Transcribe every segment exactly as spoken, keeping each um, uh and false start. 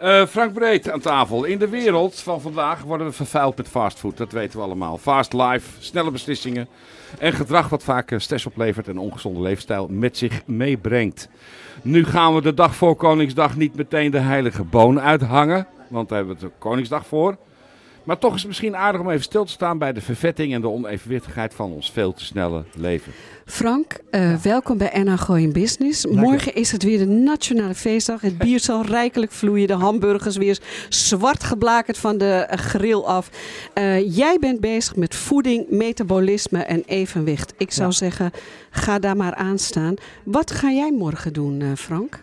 Uh, Frank Breed aan tafel. In de wereld van vandaag worden we vervuild met fastfood. Dat weten we allemaal. Fast life, snelle beslissingen en gedrag wat vaak stress oplevert en ongezonde leefstijl met zich meebrengt. Nu gaan we de dag voor Koningsdag niet meteen de heilige boon uithangen, want daar hebben we de Koningsdag voor. Maar toch is het misschien aardig om even stil te staan bij de vervetting en de onevenwichtigheid van ons veel te snelle leven. Frank, uh, welkom bij N H Gooi in Business. Dank Morgen je. is het weer de nationale feestdag. Het bier zal rijkelijk vloeien. De hamburgers weer zwart geblakerd van de grill af. Uh, jij bent bezig met voeding, metabolisme en evenwicht. Ik zou ja. zeggen, ga daar maar aan staan. Wat ga jij morgen doen, uh, Frank?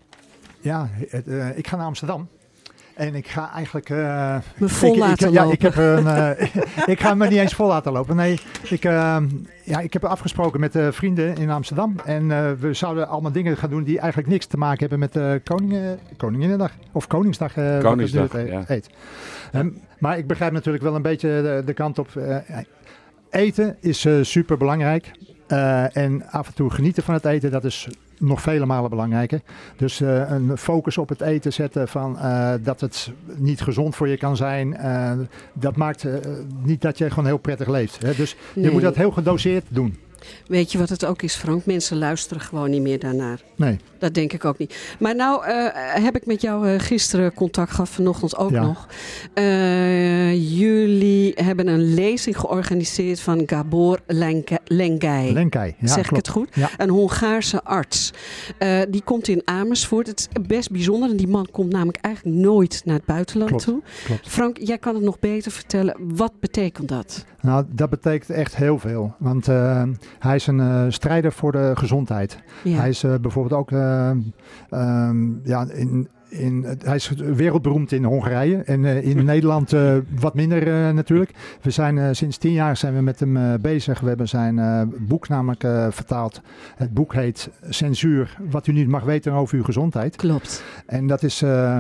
Ja, het, uh, ik ga naar Amsterdam. En ik ga eigenlijk... Uh, me vol ik, laten ik, lopen. Ja, ik, heb een, uh, ik ga me niet eens vol laten lopen. Nee, ik, uh, ja, ik heb afgesproken met uh, vrienden in Amsterdam. En uh, we zouden allemaal dingen gaan doen die eigenlijk niks te maken hebben met uh, Koningen, Koninginnedag. Of Koningsdag. Uh, Koningsdag, wat het, uh, ja. Eet. Um, maar ik begrijp natuurlijk wel een beetje de, de kant op. Uh, eten is uh, super belangrijk. Uh, en af en toe genieten van het eten, dat is nog vele malen belangrijker. Dus uh, een focus op het eten zetten van uh, dat het niet gezond voor je kan zijn. Uh, dat maakt uh, niet dat je gewoon heel prettig leeft. Hè? Dus nee. Je moet dat heel gedoseerd doen. Weet je wat het ook is, Frank? Mensen luisteren gewoon niet meer daarnaar. Nee. Dat denk ik ook niet. Maar nou uh, heb ik met jou uh, gisteren contact gehad, vanochtend ook ja. nog. Uh, jullie hebben een lezing georganiseerd van Gabor Lenkai. Lenkai, ja, zeg klopt. ik het goed? Ja. Een Hongaarse arts. Uh, die komt in Amersfoort. Het is best bijzonder. En die man komt namelijk eigenlijk nooit naar het buitenland klopt, toe. Klopt. Frank, jij kan het nog beter vertellen. Wat betekent dat? Nou, dat betekent echt heel veel. Want uh, hij is een uh, strijder voor de gezondheid. Ja. Hij is uh, bijvoorbeeld ook uh, um, ja, in, in, hij is wereldberoemd in Hongarije en uh, in Nederland uh, wat minder uh, natuurlijk. We zijn uh, sinds tien jaar zijn we met hem uh, bezig. We hebben zijn uh, boek namelijk uh, vertaald. Het boek heet Censuur, wat u niet mag weten over uw gezondheid. Klopt. En dat is... Uh,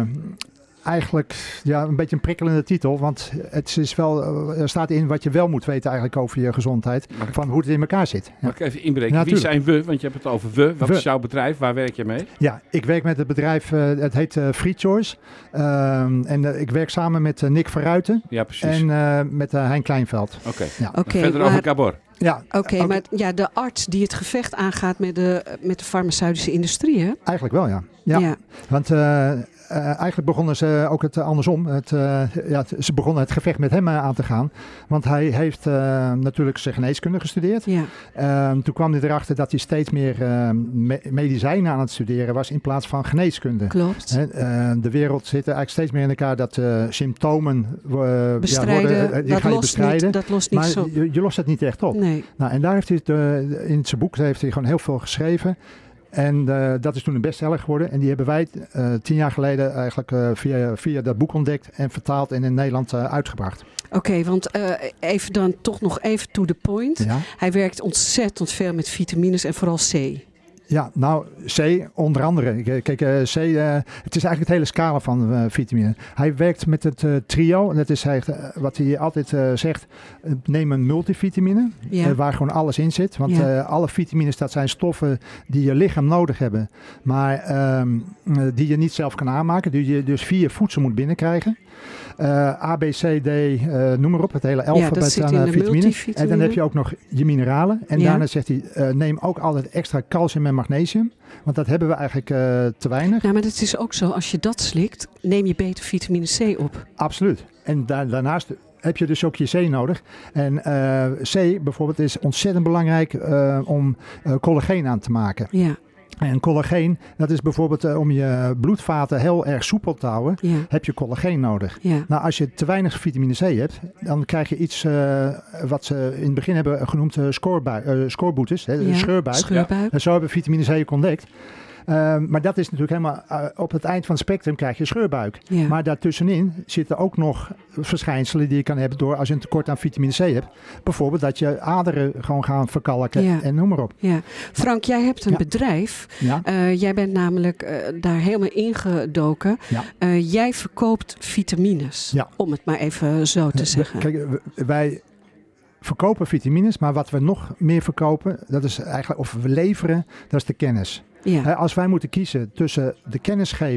Eigenlijk ja, een beetje een prikkelende titel, want het is wel, er staat in wat je wel moet weten eigenlijk over je gezondheid, mag van hoe het in elkaar zit. Mag ik even inbreken? Ja, Wie zijn we? Want je hebt het over we. Wat we. is jouw bedrijf? Waar werk je mee? Ja, ik werk met het bedrijf, uh, het heet uh, Free Choice. Uh, en uh, ik werk samen met uh, Nick Verruiten ja, precies. en uh, met uh, Hein Kleinveld. Oké, okay. Ja. Okay, verder maar... over Gabor. Ja, Oké, okay, okay. maar ja, de arts die het gevecht aangaat met de, met de farmaceutische industrie, hè? Eigenlijk wel, ja. Ja, ja. Want uh, uh, eigenlijk begonnen ze ook het uh, andersom. Het, uh, ja, het, ze begonnen het gevecht met hem uh, aan te gaan. Want hij heeft uh, natuurlijk zijn geneeskunde gestudeerd. Ja. Uh, toen kwam hij erachter dat hij steeds meer uh, me- medicijnen aan het studeren was in plaats van geneeskunde. Klopt. He, uh, de wereld zit eigenlijk steeds meer in elkaar dat uh, symptomen uh, bestrijden. Ja, worden, uh, die dat, ga je lost bestrijden. Niet, dat lost niet maar zo. Je, je lost het niet echt op. Nee. Nou, en daar heeft hij het, uh, in zijn boek heeft hij gewoon heel veel geschreven. En uh, dat is toen een bestseller geworden. En die hebben wij uh, tien jaar geleden eigenlijk uh, via, via dat boek ontdekt en vertaald en in Nederland uh, uitgebracht. Oké, okay, want uh, even dan toch nog even to the point. Ja. Hij werkt ontzettend veel met vitamines en vooral C. Ja, nou, C onder andere. Kijk, uh, C, uh, het is eigenlijk het hele scala van uh, vitamine. Hij werkt met het uh, trio. En dat is uh, wat hij altijd uh, zegt. Uh, neem een multivitamine. Ja. Uh, waar gewoon alles in zit. Want ja. uh, alle vitamines, dat zijn stoffen die je lichaam nodig hebben. Maar um, uh, die je niet zelf kan aanmaken. Die je dus via voedsel moet binnenkrijgen. Uh, A, B, C, D, uh, noem maar op. Het hele alfabet ja, aan uh, vitamine. En dan heb je ook nog je mineralen. En ja. daarna zegt hij, uh, neem ook altijd extra calcium en magnesium. Want dat hebben we eigenlijk uh, te weinig. Ja, maar het is ook zo, als je dat slikt, neem je beter vitamine C op. Absoluut. En da- daarnaast heb je dus ook je C nodig. En uh, C bijvoorbeeld is ontzettend belangrijk uh, om uh, collageen aan te maken. Ja. En collageen, dat is bijvoorbeeld uh, om je bloedvaten heel erg soepel te houden, ja. heb je collageen nodig. Ja. Nou, als je te weinig vitamine C hebt, dan krijg je iets uh, wat ze in het begin hebben genoemd uh, scorebui- uh, scoreboetes, hè, ja. scheurbuik. scheurbuik. En zo hebben we vitamine C ontdekt. Uh, maar dat is natuurlijk helemaal uh, op het eind van het spectrum krijg je scheurbuik. Ja. Maar daartussenin zitten ook nog verschijnselen die je kan hebben door als je een tekort aan vitamine C hebt. Bijvoorbeeld dat je aderen gewoon gaan verkalken ja. en noem maar op. Ja. Frank, jij hebt een ja. bedrijf. Ja. Uh, jij bent namelijk uh, daar helemaal ingedoken. Ja. Uh, jij verkoopt vitamines, ja. om het maar even zo te zeggen. Kijk, wij verkopen vitamines, maar wat we nog meer verkopen, dat is eigenlijk, of we leveren, dat is de kennis. Ja. Als wij moeten kiezen tussen de kennis geven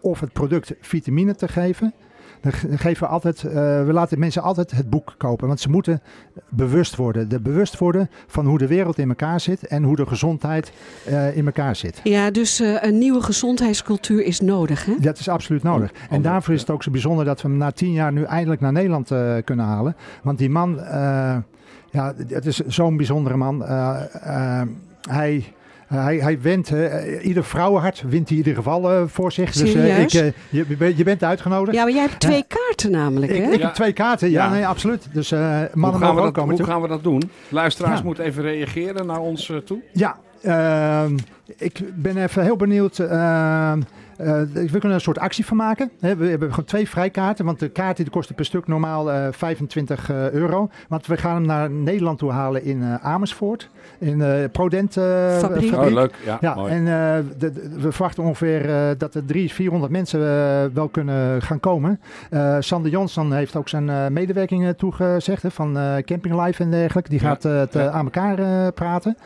of het product vitamine te geven, dan geven we altijd, uh, we laten mensen altijd het boek kopen. Want ze moeten bewust worden. De bewust worden van hoe de wereld in elkaar zit en hoe de gezondheid uh, in elkaar zit. Ja, dus uh, een nieuwe gezondheidscultuur is nodig, hè? Dat is absoluut nodig. Oh, en daarvoor is het ook zo bijzonder dat we hem na tien jaar nu eindelijk naar Nederland uh, kunnen halen. Want die man, uh, ja, het is zo'n bijzondere man. Uh, uh, hij... Uh, hij, hij wint, uh, ieder vrouwenhart wint hij in ieder geval uh, voor zich. Serieus? Dus uh, ik, uh, je, je bent uitgenodigd. Ja, maar jij hebt twee uh, kaarten namelijk, ik, hè? Ik ja. heb twee kaarten, ja, ja. Nee, absoluut. Dus uh, mannen hoe gaan, we ook dat, komen hoe toe. gaan we dat doen? Luisteraars Ja. moeten even reageren naar ons uh, toe. Ja, uh, ik ben even heel benieuwd. Uh, Uh, we kunnen een soort actie van maken. He, we hebben gewoon twee vrijkaarten. Want de kaart die kost per stuk normaal uh, vijfentwintig euro. Want we gaan hem naar Nederland toe halen in uh, Amersfoort. In de uh, Prodent uh, fabriek. Oh, leuk. Ja, ja mooi. En uh, de, de, we verwachten ongeveer uh, dat er driehonderd, vierhonderd mensen uh, wel kunnen gaan komen. Uh, Sander Jonsson heeft ook zijn uh, medewerking uh, toegezegd. Hè, van uh, Camping Life en dergelijke. Die Ja. gaat uh, te, Ja. aan elkaar uh, praten.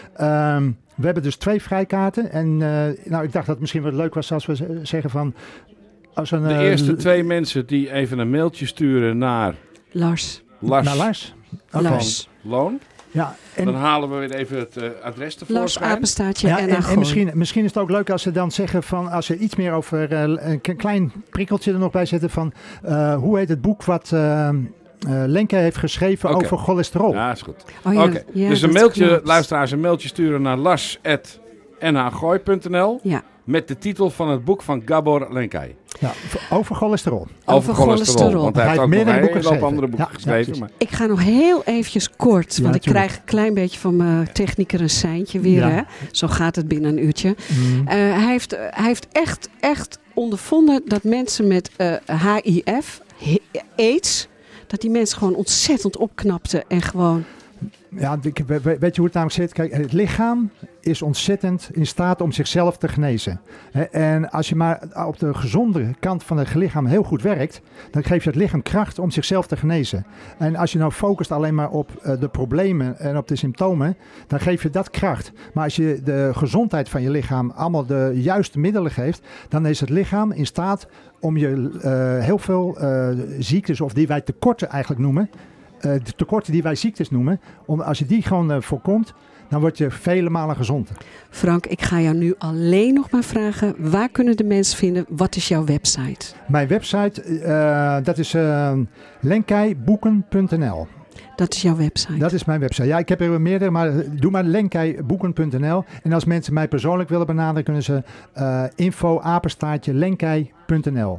Um, We hebben dus twee vrijkaarten. En uh, nou, ik dacht dat het misschien wel leuk was als we z- zeggen van... Als een, De uh, eerste l- twee mensen die even een mailtje sturen naar Lars. Lars, Naar Lars. van Lars. Loon. Ja, en, Dan halen we weer even het uh, adres Lars tevoorschijn. Apenstaartje ja, en en, dan en gewoon. misschien, misschien is het ook leuk als ze dan zeggen van... Als ze iets meer over... Uh, een k- klein prikkeltje er nog bij zetten van... Uh, hoe heet het boek wat... Uh, Uh, Lenke heeft geschreven Oké. over cholesterol. Ja, is goed. Oh ja, Oké, ja, dus dat een mailtje, klopt. luisteraars, een mailtje sturen naar lars at n h gooi punt n l Ja. met de titel van het boek van Gabor Lenkay. Ja, v- over cholesterol. Over cholesterol. Want hij Hij heeft ook heeft nog meerdere een boeken hele hoop geschreven. andere boeken Ja, ja, geschreven. precies. maar Ik ga nog heel eventjes kort, Ja, want ik tuurlijk. krijg een klein beetje van mijn technieker een seintje weer. Ja. Hè? Zo gaat het binnen een uurtje. Mm. Uh, hij, heeft, uh, hij heeft echt, echt ondervonden dat mensen met uh, H I V, he- AIDS, dat die mensen gewoon ontzettend opknapten en gewoon... Ja, ik- we- we- weet je hoe het namelijk zit? Kijk, het lichaam is ontzettend in staat om zichzelf te genezen. Hè, En als je maar op de gezonde kant van het lichaam heel goed werkt, dan geef je het lichaam kracht om zichzelf te genezen. En als je nou focust alleen maar op uh, de problemen en op de symptomen, dan geef je dat kracht. Maar als je de gezondheid van je lichaam allemaal de juiste middelen geeft, dan is het lichaam in staat om je uh, heel veel uh, ziektes, of die wij tekorten eigenlijk noemen, Uh, de tekorten die wij ziektes noemen, om, als je die gewoon uh, voorkomt, dan word je vele malen gezond. Frank, ik ga jou nu alleen nog maar vragen, waar kunnen de mensen vinden? Wat is jouw website? Mijn website, uh, dat is uh, lenkayboeken punt n l. Dat is jouw website. Dat is mijn website. Ja, ik heb er meerdere, maar doe maar lenkayboeken punt n l. En als mensen mij persoonlijk willen benaderen, kunnen ze uh, info apenstaartje lenkay punt n l.